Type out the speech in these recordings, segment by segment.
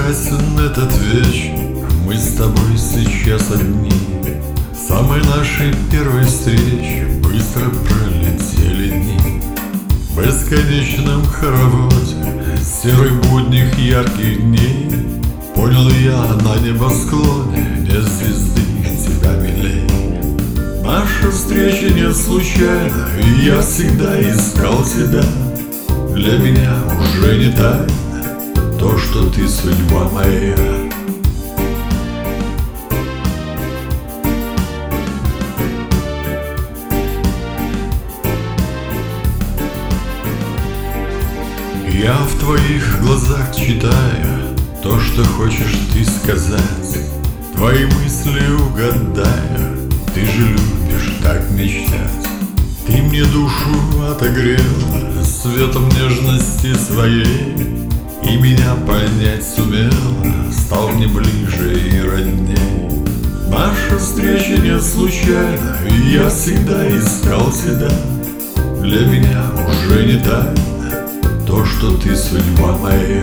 прекрасен этот вечер, мы с тобой сейчас одни. Самой нашей первой встречи быстро пролетели дни. В бесконечном хороводе серых будних ярких дней понял я на небосклоне, нет звезды тебя милей. Наша встреча не случайна, и я всегда искал тебя. Для меня уже не тайна то, что ты судьба моя. Я в твоих глазах читаю то, что хочешь ты сказать. Твои мысли угадаю, ты же любишь так мечтать. Ты мне душу отогрела светом нежности своей, и меня понять сумела, стал мне ближе и родней. Наша встреча не случайна, и я всегда искал тебя. Для меня уже не тайна то, что ты судьба моя.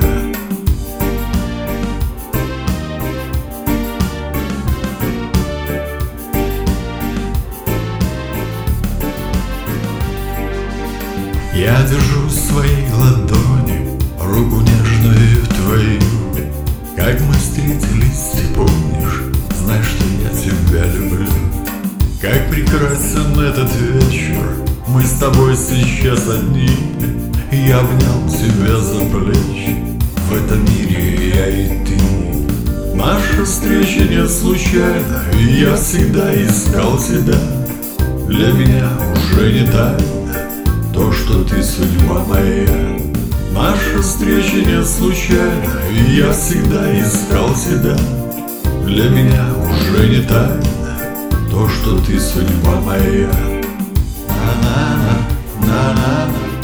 Я держу в своей ладони руку нежную твою. Как мы встретились, ты помнишь, знай, что я тебя люблю. Как прекрасен этот вечер, мы с тобой сейчас одни. Я обнял тебя за плечи, в этом мире я и ты. Наша встреча не случайна, и я всегда искал тебя. Для меня уже не тайна то, что ты судьба моя. Наша встреча не случайна, и я всегда искал тебя. Для меня уже не тайна то, что ты судьба моя. На-на-на, на-на-на.